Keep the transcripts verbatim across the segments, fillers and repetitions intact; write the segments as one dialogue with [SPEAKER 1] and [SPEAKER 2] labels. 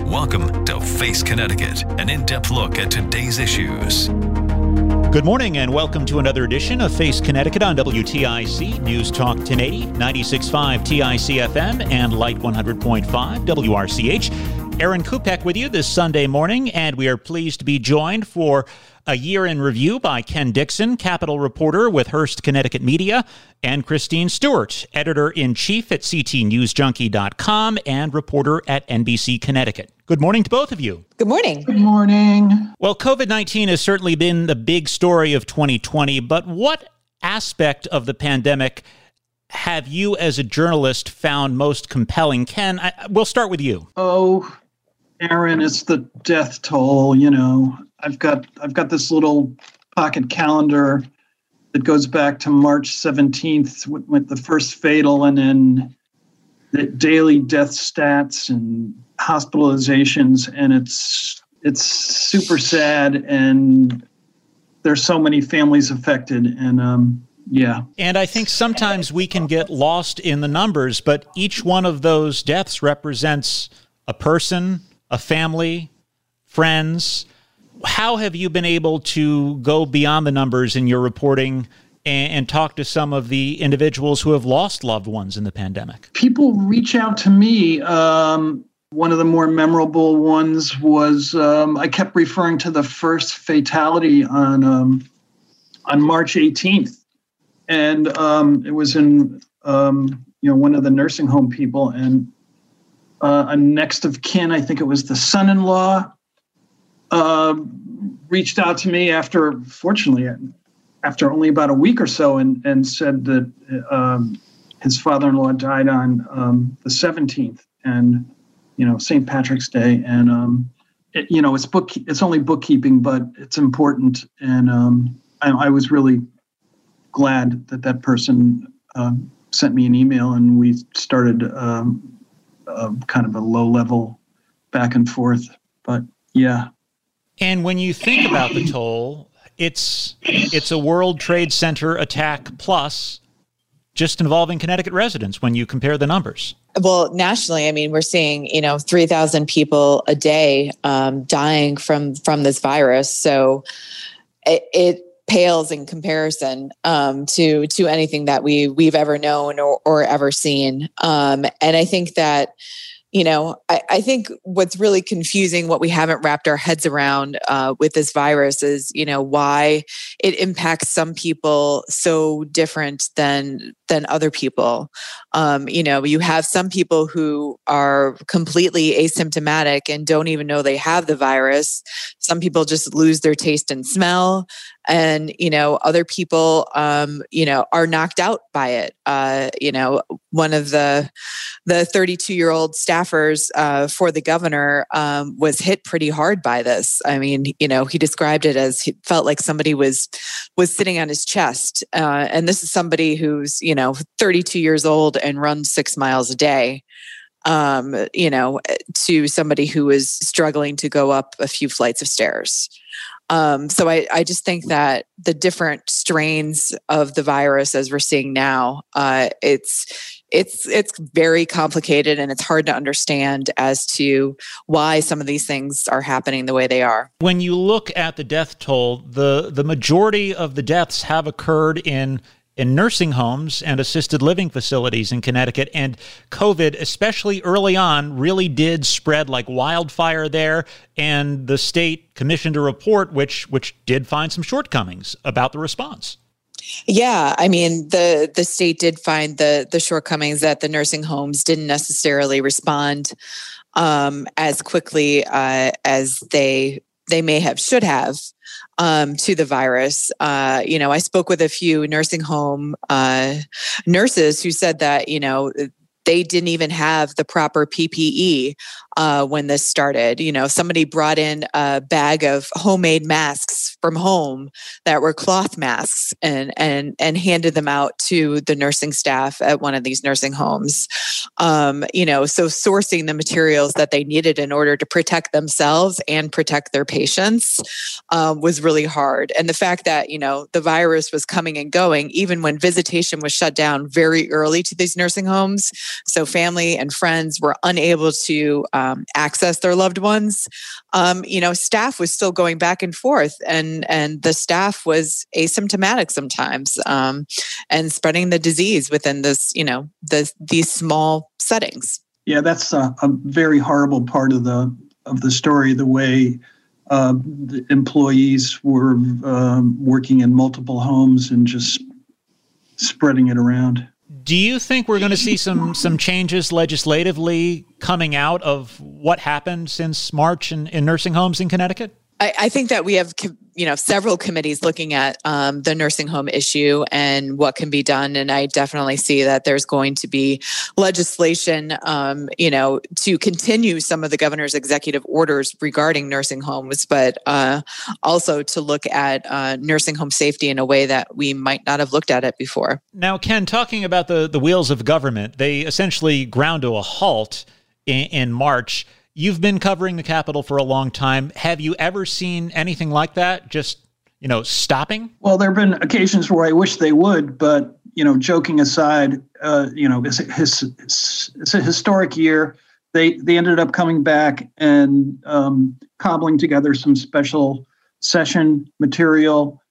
[SPEAKER 1] Welcome to Face Connecticut, an in-depth look at today's issues.
[SPEAKER 2] Good morning and welcome to another edition of Face Connecticut on W T I C News Talk ten eighty, ninety-six point five T I C F M, and Light one hundred point five W R C H. Aaron Kupek with you this Sunday morning, and we are pleased to be joined for a year in review by Ken Dixon, Capitol reporter with Hearst Connecticut Media, and Christine Stewart, editor-in-chief at C T News Junkie dot com and reporter at N B C Connecticut. Good morning to both of you.
[SPEAKER 3] Good morning.
[SPEAKER 4] Good morning.
[SPEAKER 2] Well, COVID nineteen has certainly been the big story of twenty twenty, but what aspect of the pandemic have you as a journalist found most compelling? Ken, I, we'll start with you.
[SPEAKER 4] Oh, Aaron, it's the death toll. You know, I've got I've got this little pocket calendar that goes back to March seventeenth with, with the first fatal, and then the daily death stats and hospitalizations, and it's it's super sad, and there's so many families affected, and um, yeah.
[SPEAKER 2] And I think sometimes we can get lost in the numbers, but each one of those deaths represents a person, a family, friends. How have you been able to go beyond the numbers in your reporting and, and talk to some of the individuals who have lost loved ones in the pandemic?
[SPEAKER 4] People reach out to me. Um, one of the more memorable ones was um, I kept referring to the first fatality on um, on March eighteenth, and um, it was in um, you know one of the nursing home people, and uh, a next of kin, I think it was the son-in-law, uh, reached out to me after, fortunately, after only about a week or so, and and said that um, his father-in-law died on um, the seventeenth, and you know Saint Patrick's Day, and um, it, you know it's book it's only bookkeeping, but it's important, and um, I, I was really glad that that person um, sent me an email, and we started um, uh, kind of a low-level back and forth, but yeah.
[SPEAKER 2] And when you think about the toll, it's it's a World Trade Center attack plus just involving Connecticut residents when you compare the numbers.
[SPEAKER 3] Well, nationally, I mean, we're seeing, you know, three thousand people a day um, dying from from this virus. So it, it pales in comparison um, to to anything that we we've ever known or, or ever seen. Um, and I think that, you know, I, I think what's really confusing, what we haven't wrapped our heads around uh, with this virus is, you know, why it impacts some people so different than than other people. Um, you know, you have some people who are completely asymptomatic and don't even know they have the virus. Some people just lose their taste and smell. And, you know, other people, um, you know, are knocked out by it. Uh, you know, one of the the thirty-two-year-old staffers uh, for the governor um, was hit pretty hard by this. I mean, you know, he described it as he felt like somebody was was sitting on his chest. Uh, and this is somebody who's, you know, thirty-two years old and runs six miles a day. Um, you know, to somebody who is struggling to go up a few flights of stairs. Um, so I, I just think that the different strains of the virus, as we're seeing now, uh, it's it's it's very complicated, and it's hard to understand as to why some of these things are happening the way they are.
[SPEAKER 2] When you look at the death toll, the the majority of the deaths have occurred in in nursing homes and assisted living facilities in Connecticut. And COVID, especially early on, really did spread like wildfire there. And the state commissioned a report which which did find some shortcomings about the response.
[SPEAKER 3] Yeah, I mean, the the state did find the the shortcomings that the nursing homes didn't necessarily respond um, as quickly uh, as they they may have should have. Um, to the virus. Uh, you know, I spoke with a few nursing home uh, nurses who said that, you know, they didn't even have the proper P P E uh, when this started. You know, somebody brought in a bag of homemade masks from home that were cloth masks and and and handed them out to the nursing staff at one of these nursing homes. Um, you know, so sourcing the materials that they needed in order to protect themselves and protect their patients um, was really hard. And the fact that, you know, the virus was coming and going, even when visitation was shut down very early to these nursing homes, so family and friends were unable to um, access their loved ones. Um, you know, staff was still going back and forth, and and the staff was asymptomatic sometimes, um, and spreading the disease within this, you know, the these small settings.
[SPEAKER 4] Yeah, that's a, a very horrible part of the of the story. The way uh, the employees were um, working in multiple homes and just spreading it around.
[SPEAKER 2] Do you think we're going to see some some changes legislatively coming out of what happened since March in, in nursing homes in Connecticut?
[SPEAKER 3] I, I think that we have, you know, several committees looking at um, the nursing home issue and what can be done. And I definitely see that there's going to be legislation, um, you know, to continue some of the governor's executive orders regarding nursing homes, but uh, also to look at uh, nursing home safety in a way that we might not have looked at it before.
[SPEAKER 2] Now, Ken, talking about the, the wheels of government, they essentially ground to a halt in, in March. You've been covering the Capitol for a long time. Have you ever seen anything like that, just, you know, stopping?
[SPEAKER 4] Well, there have been occasions where I wish they would, but, you know, joking aside, uh, you know, it's, it's, it's a historic year. They they ended up coming back and um, cobbling together some special session material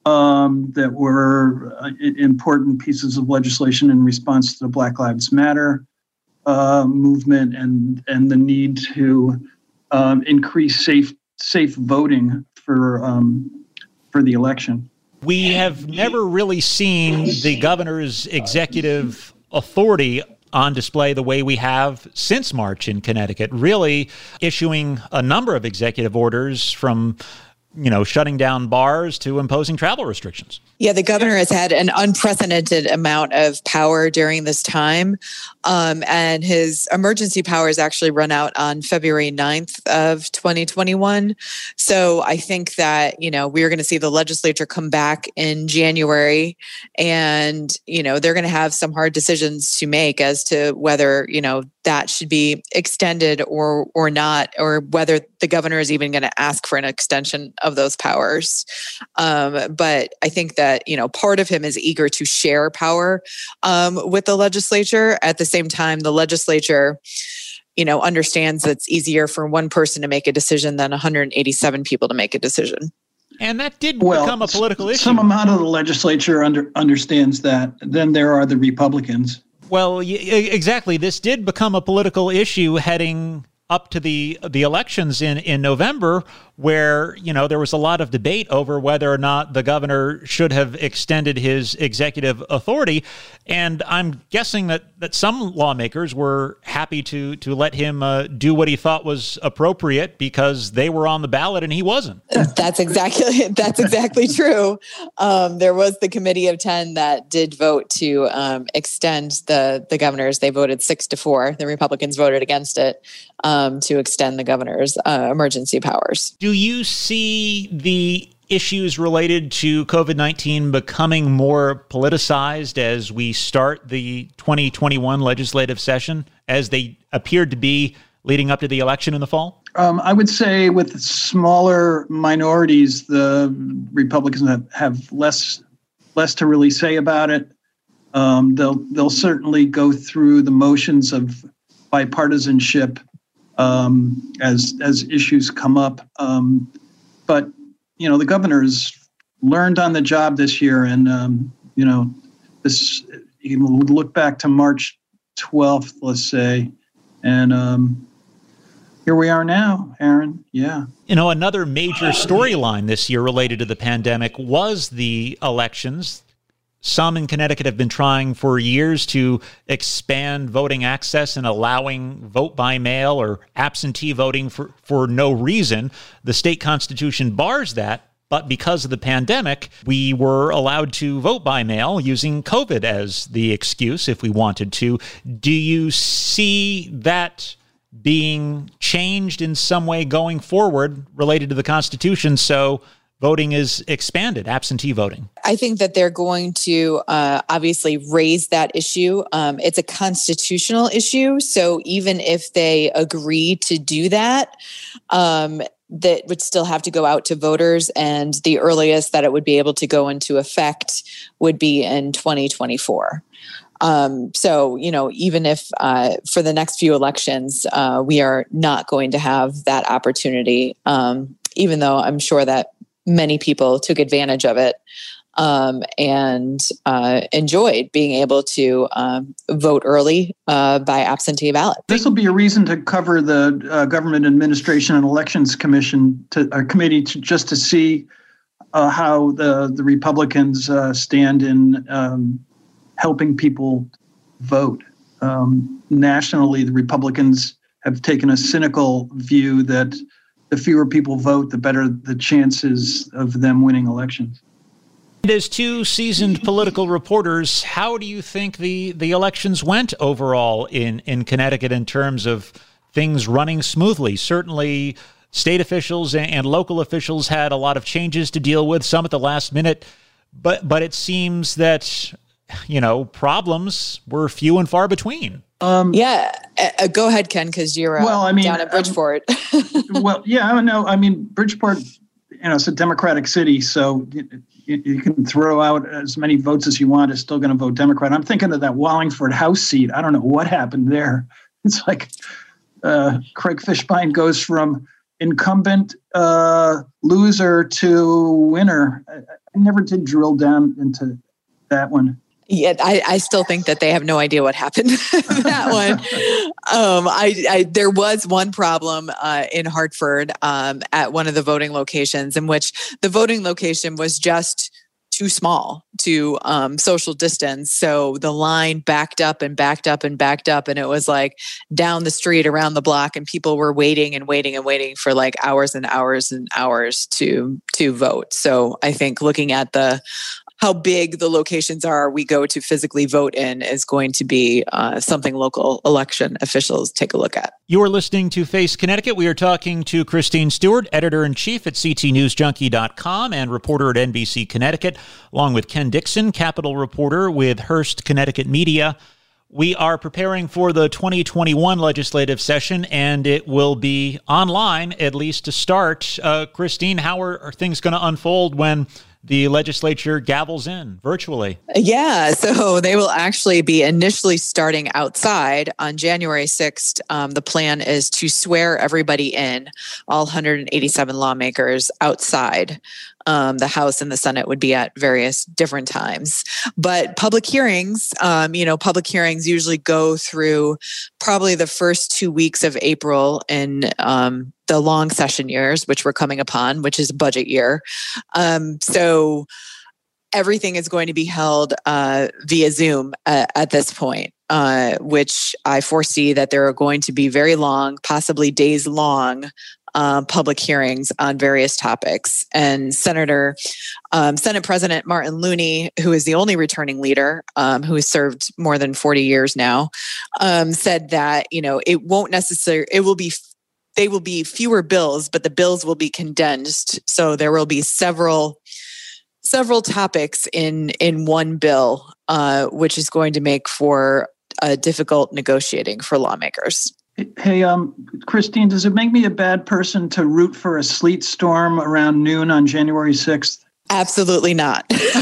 [SPEAKER 4] um, that were uh, important pieces of legislation in response to the Black Lives Matter Uh, movement and and the need to um, increase safe safe voting for um, for the election.
[SPEAKER 2] We have never really seen the governor's executive authority on display the way we have since March in Connecticut, really issuing a number of executive orders from, you know, shutting down bars to imposing travel restrictions.
[SPEAKER 3] Yeah, the governor has had an unprecedented amount of power during this time. Um, and his emergency powers actually run out on February ninth of twenty twenty-one. So I think that, you know, we're going to see the legislature come back in January and, you know, they're going to have some hard decisions to make as to whether, you know, that should be extended or or not, or whether the governor is even going to ask for an extension of those powers. Um, but I think that That, you know, part of him is eager to share power um, with the legislature. At the same time, the legislature, you know, understands that it's easier for one person to make a decision than one hundred eighty-seven people to make a decision.
[SPEAKER 2] And that did
[SPEAKER 4] well,
[SPEAKER 2] become a political issue.
[SPEAKER 4] Some amount of the legislature under, understands that. Then there are the Republicans.
[SPEAKER 2] Well, y- exactly. This did become a political issue heading up to the the elections in, in November, where, you know, there was a lot of debate over whether or not the governor should have extended his executive authority. And I'm guessing that, that some lawmakers were happy to to let him uh, do what he thought was appropriate because they were on the ballot and he wasn't.
[SPEAKER 3] That's exactly that's exactly true. Um, there was the committee of ten that did vote to um, extend the the governor's. They voted six to four. The Republicans voted against it um, to extend the governor's uh, emergency powers.
[SPEAKER 2] Do you see the issues related to COVID nineteen becoming more politicized as we start the twenty twenty-one legislative session, as they appeared to be leading up to the election in the fall?
[SPEAKER 4] Um, I would say with smaller minorities, the Republicans have, have less less to really say about it. Um, they'll they'll certainly go through the motions of bipartisanship um, as as issues come up. Um, but you know, the governor's learned on the job this year, and um, you know, this you can look back to March twelfth, let's say, and um, here we are now, Aaron. Yeah.
[SPEAKER 2] You know, another major storyline this year related to the pandemic was the elections. Some in Connecticut have been trying for years to expand voting access and allowing vote by mail or absentee voting for, for no reason. The state constitution bars that, but because of the pandemic, we were allowed to vote by mail using COVID as the excuse if we wanted to. Do you see that being changed in some way going forward related to the Constitution so voting is expanded, absentee voting?
[SPEAKER 3] I think that they're going to uh, obviously raise that issue. Um, it's a constitutional issue. So even if they agree to do that, um, that would still have to go out to voters. And the earliest that it would be able to go into effect would be in twenty twenty-four. Um, so, you know, even if uh, for the next few elections, uh, we are not going to have that opportunity, um, even though I'm sure that many people took advantage of it um, and uh, enjoyed being able to um, vote early uh, by absentee ballot.
[SPEAKER 4] This will be a reason to cover the uh, Government Administration and Elections Commission to a committee to just to see uh, how the the Republicans uh, stand in um, helping people vote. Um, nationally, the Republicans have taken a cynical view that the fewer people vote, the better the chances of them winning elections.
[SPEAKER 2] And as two seasoned political reporters, how do you think the, the elections went overall in, in Connecticut in terms of things running smoothly? Certainly, state officials and, and local officials had a lot of changes to deal with, some at the last minute, but but it seems that, you know, problems were few and far between.
[SPEAKER 3] Um, yeah, uh, go ahead, Ken, because you're uh,
[SPEAKER 4] well, I mean,
[SPEAKER 3] down at Bridgeport.
[SPEAKER 4] Um, well, yeah, I don't know. I mean, Bridgeport, you know, it's a Democratic city, so you, you can throw out as many votes as you want. It's still going to vote Democrat. I'm thinking of that Wallingford House seat. I don't know what happened there. It's like uh, Craig Fishbein goes from incumbent uh, loser to winner. I, I never did drill down into that one.
[SPEAKER 3] Yeah, I, I still think that they have no idea what happened that one. Um, I, I there was one problem uh, in Hartford um, at one of the voting locations in which the voting location was just too small to um, social distance. So the line backed up and backed up and backed up, and it was like down the street, around the block, and people were waiting and waiting and waiting for like hours and hours and hours to to vote. So I think looking at the how big the locations are we go to physically vote in is going to be uh, something local election officials take a look at.
[SPEAKER 2] You are listening to Face Connecticut. We are talking to Christine Stewart, editor-in-chief at C T News Junkie dot com and reporter at N B C Connecticut, along with Ken Dixon, Capitol reporter with Hearst Connecticut Media. We are preparing for the twenty twenty-one legislative session, and it will be online, at least to start. Uh, Christine, how are, are things going to unfold when the legislature gavels in virtually?
[SPEAKER 3] Yeah, so they will actually be initially starting outside on January sixth. Um, the plan is to swear everybody in, all one hundred eighty-seven lawmakers outside. Um, the House and the Senate would be at various different times. But public hearings, um, you know, public hearings usually go through probably the first two weeks of April in um, the long session years, which we're coming upon, which is budget year. Um, so everything is going to be held uh, via Zoom uh, at this point, uh, which I foresee that there are going to be very long, possibly days long, Uh, public hearings on various topics. And Senator, um, Senate President Martin Looney, who is the only returning leader, um, who has served more than forty years now, um, said that, you know, it won't necessarily, it will be, they will be fewer bills, but the bills will be condensed. So there will be several, several topics in, in one bill, uh, which is going to make for a difficult negotiating for lawmakers.
[SPEAKER 4] Hey, um, Christine, does it make me a bad person to root for a sleet storm around noon on January sixth?
[SPEAKER 3] Absolutely not.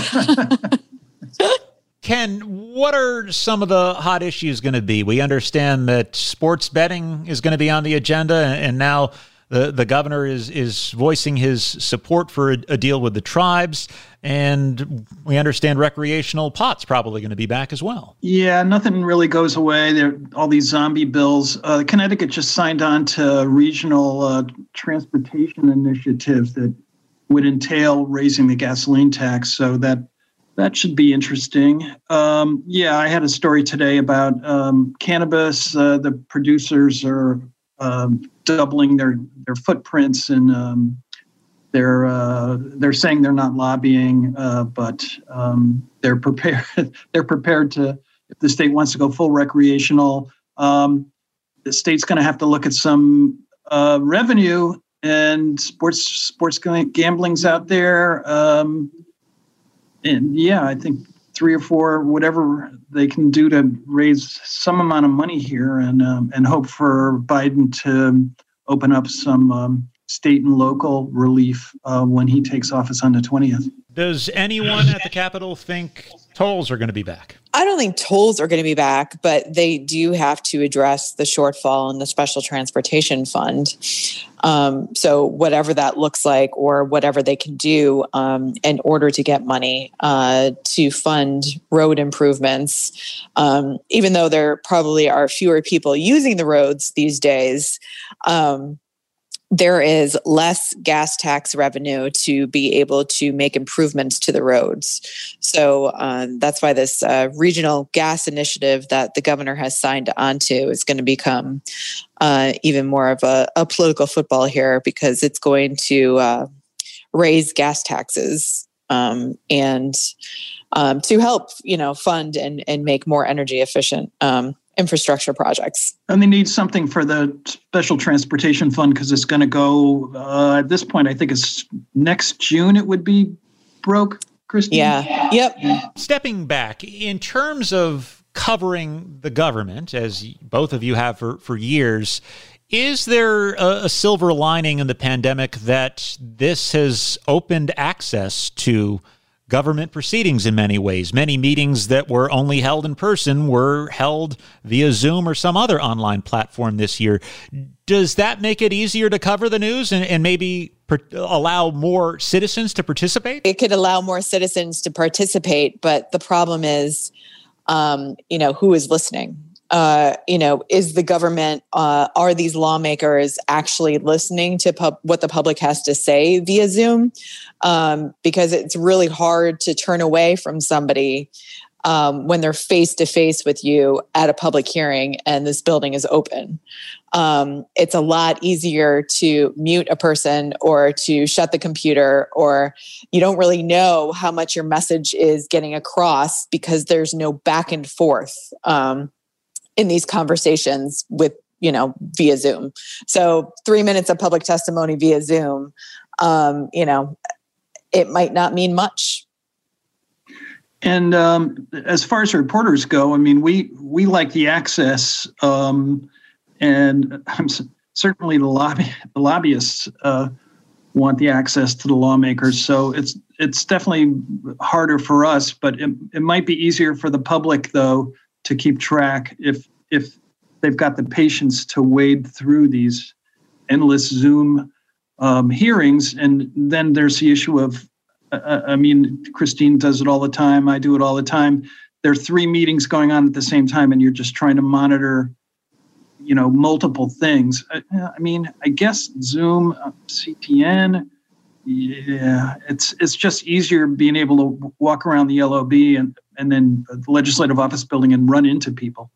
[SPEAKER 2] Ken, what are some of the hot issues going to be? We understand that sports betting is going to be on the agenda, and now the, the governor is is voicing his support for a, a deal with the tribes, and we understand recreational pot's probably going to be back as well.
[SPEAKER 4] Yeah, nothing really goes away. There, all these zombie bills. Uh, Connecticut just signed on to a regional uh, transportation initiative that would entail raising the gasoline tax, so that that should be interesting. Um, yeah, I had a story today about um, cannabis. Uh, the producers are um, doubling their their footprints, and um, they're uh, they're saying they're not lobbying, uh, but um, they're prepared. They're prepared to, if the state wants to go full recreational, um, the state's going to have to look at some uh, revenue and sports sports gambling's out there. Um, and yeah, I think three or four, whatever they can do to raise some amount of money here, and um, and hope for Biden to open up some um, state and local relief uh, when he takes office on the twentieth.
[SPEAKER 2] Does anyone at the Capitol think tolls are going to be back?
[SPEAKER 3] I don't think tolls are going to be back, but they do have to address the shortfall in the Special Transportation Fund. Um, so whatever that looks like, or whatever they can do um, in order to get money uh, to fund road improvements, um, even though there probably are fewer people using the roads these days, um, there is less gas tax revenue to be able to make improvements to the roads. So um, that's why this uh, regional gas initiative that the governor has signed onto is going to become uh, even more of a, a political football here, because it's going to uh, raise gas taxes um, and um, to help, you know, fund and, and make more energy efficient um infrastructure projects.
[SPEAKER 4] And they need something for the Special Transportation Fund, because it's going to go, uh, at this point, I think it's next June it would be broke, Christine?
[SPEAKER 3] Yeah. Yep.
[SPEAKER 2] Stepping back, in terms of covering the government, as both of you have for, for years, is there a, a silver lining in the pandemic that this has opened access to government proceedings in many ways? Many meetings that were only held in person were held via Zoom or some other online platform this year. Does that make it easier to cover the news and, and maybe per- allow more citizens to participate?
[SPEAKER 3] It could allow more citizens to participate, but the problem is, um, you know, who is listening? Uh, you know, is the government, uh, are these lawmakers actually listening to pub- what the public has to say via Zoom? Um, because it's really hard to turn away from somebody um, when they're face to face with you at a public hearing and this building is open. Um, it's a lot easier to mute a person or to shut the computer, or you don't really know how much your message is getting across because there's no back and forth. Um, in these conversations with, you know, via Zoom. So three minutes of public testimony via Zoom, um, you know, it might not mean much.
[SPEAKER 4] And um, as far as reporters go, I mean, we we like the access, um, and I'm certainly the lobby the lobbyists uh, want the access to the lawmakers. So it's it's definitely harder for us, but it, it might be easier for the public, though, to keep track if if they've got the patience to wade through these endless Zoom um, hearings. And then there's the issue of, uh, I mean, Christine does it all the time. I do it all the time. There are three meetings going on at the same time, and you're just trying to monitor, you know, multiple things. I, I mean, I guess Zoom, uh, C T N, yeah, it's it's just easier being able to walk around the L O B and, and then the Legislative Office Building and run into people.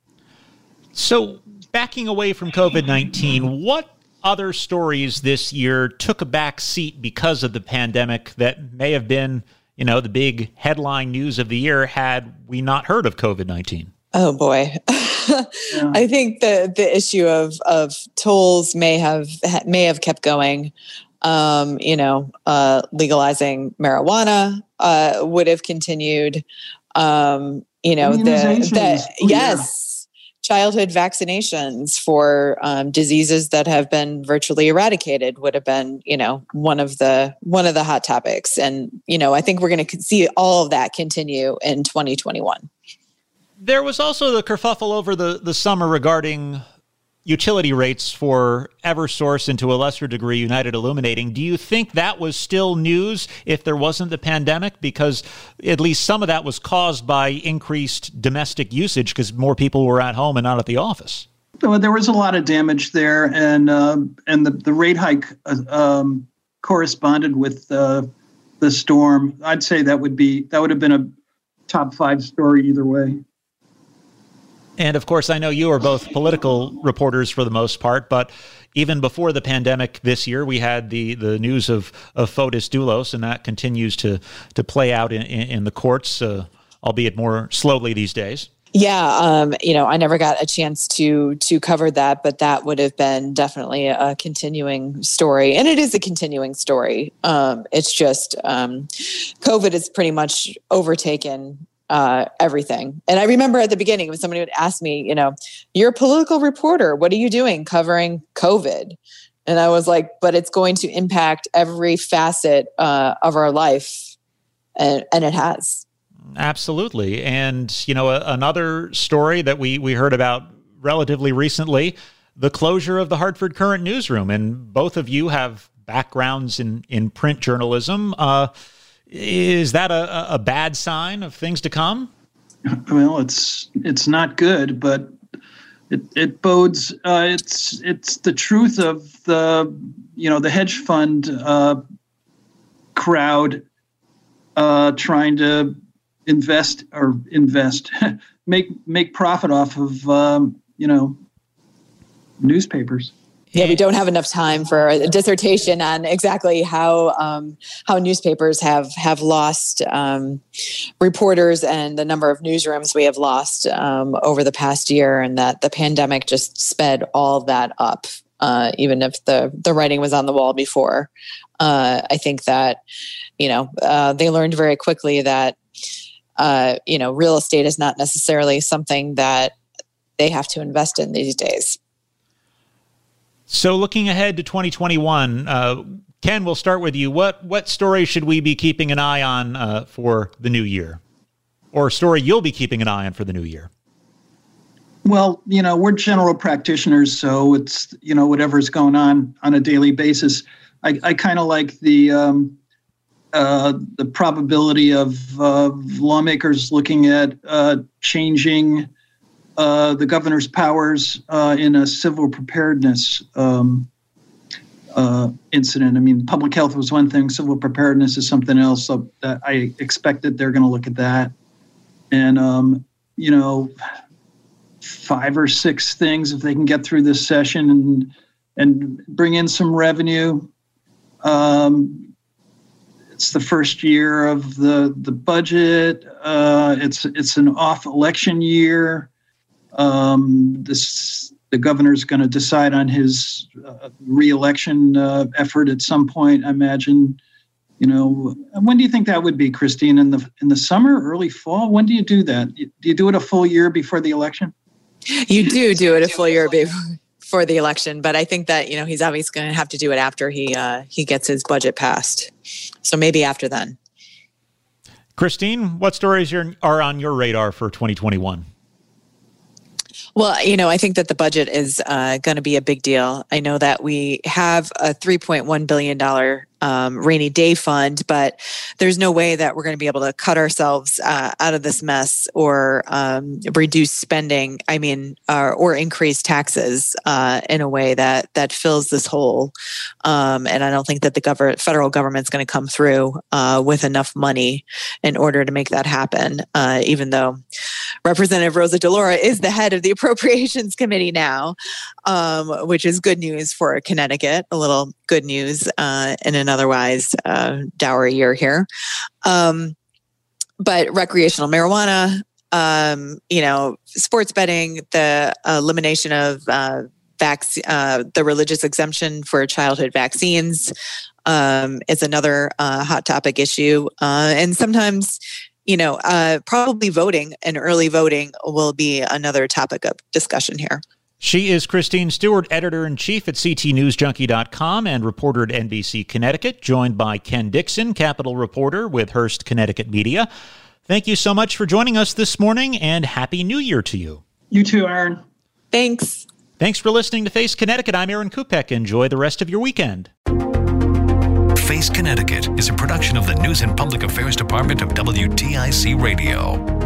[SPEAKER 2] So backing away from COVID nineteen, what other stories this year took a back seat because of the pandemic that may have been, you know, the big headline news of the year had we not heard of COVID nineteen?
[SPEAKER 3] Oh, boy. Yeah. I think the, the issue of, of tolls may have may have kept going. Um, you know, uh, legalizing marijuana uh, would have continued. Um, you know, the, the oh, yes, yeah. childhood vaccinations for um, diseases that have been virtually eradicated would have been, you know, one of the one of the hot topics. And you know, I think we're going to see all of that continue in twenty twenty-one.
[SPEAKER 2] There was also the kerfuffle over the, the summer regarding utility rates for Eversource and to a lesser degree United Illuminating. Do you think that was still news if there wasn't the pandemic? Because at least some of that was caused by increased domestic usage because more people were at home and not at the office.
[SPEAKER 4] Well, there was a lot of damage there, and uh, and the, the rate hike uh, um, corresponded with uh, the storm. I'd say that would be that would have been a top five story either way.
[SPEAKER 2] And of course, I know you are both political reporters for the most part, but even before the pandemic this year, we had the, the news of, of Fotis Dulos, and that continues to, to play out in, in, in the courts, uh, albeit more slowly these days.
[SPEAKER 3] Yeah, um, you know, I never got a chance to to cover that, but that would have been definitely a continuing story, and it is a continuing story. Um, it's just um, COVID has pretty much overtaken uh, everything. And I remember at the beginning when somebody would ask me, you know, you're a political reporter, what are you doing covering COVID? And I was like, but it's going to impact every facet uh, of our life, and, and it has.
[SPEAKER 2] Absolutely. And, you know, a, another story that we, we heard about relatively recently, the closure of the Hartford Courant newsroom. And both of you have backgrounds in, in print journalism. Uh, is that a, a bad sign of things to come?
[SPEAKER 4] Well, it's it's not good, but it, it bodes, uh, it's it's the truth of the, you know, the hedge fund uh, crowd uh, trying to invest or invest, make make profit off of, um, you know, newspapers.
[SPEAKER 3] Yeah, we don't have enough time for a dissertation on exactly how um, how newspapers have have lost um, reporters and the number of newsrooms we have lost um, over the past year, and that the pandemic just sped all that up. Uh, even if the the writing was on the wall before, uh, I think that you know uh, they learned very quickly that. Uh, you know, real estate is not necessarily something that they have to invest in these days.
[SPEAKER 2] So looking ahead to twenty twenty-one, uh, Ken, we'll start with you. What what story should we be keeping an eye on uh, for the new year? Or a story you'll be keeping an eye on for the new year?
[SPEAKER 4] Well, you know, we're general practitioners, so it's, you know, whatever's going on on a daily basis. I, I kind of like the... Um, Uh, the probability of uh, lawmakers looking at uh, changing uh, the governor's powers uh, in a civil preparedness um, uh, incident. I mean, public health was one thing, civil preparedness is something else. So that I expect that they're going to look at that. And, um, you know, five or six things if they can get through this session and, and bring in some revenue. Um, It's the first year of the the budget. Uh, it's it's an off election year. Um, this the governor's going to decide on his uh, re-election uh, effort at some point, I imagine. You know, when do you think that would be, Christine? In the in the summer, early fall? When do you do that? Do you do it a full year before the election?
[SPEAKER 3] You do do it a full year before the election, but I think that, you know, he's obviously going to have to do it after he uh, he gets his budget passed. So maybe after then.
[SPEAKER 2] Christine, what stories are, are on your radar for twenty twenty-one?
[SPEAKER 3] Well, you know, I think that the budget is uh, going to be a big deal. I know that we have a three point one billion dollars um, rainy day fund, but there's no way that we're going to be able to cut ourselves uh, out of this mess or um, reduce spending. I mean, uh, or increase taxes uh, in a way that that fills this hole. Um, and I don't think that the government, federal government's going to come through uh, with enough money in order to make that happen. Uh, even though Representative Rosa DeLauro is the head of the Appropriations Committee now, um, which is good news for Connecticut. A little good news uh, in an otherwise uh, dour year here. Um, but recreational marijuana, um, you know, sports betting, the elimination of uh, vac- uh, the religious exemption for childhood vaccines um, is another uh, hot topic issue. Uh, and sometimes, you know, uh, probably voting and early voting will be another topic of discussion here.
[SPEAKER 2] She is Christine Stewart, editor-in-chief at C T News Junkie dot com and reporter at N B C Connecticut, joined by Ken Dixon, Capitol reporter with Hearst Connecticut Media. Thank you so much for joining us this morning, and Happy New Year to you.
[SPEAKER 4] You too, Aaron.
[SPEAKER 3] Thanks.
[SPEAKER 2] Thanks for listening to Face Connecticut. I'm Aaron Kupek. Enjoy the rest of your weekend.
[SPEAKER 1] Face Connecticut is a production of the News and Public Affairs Department of W T I C Radio.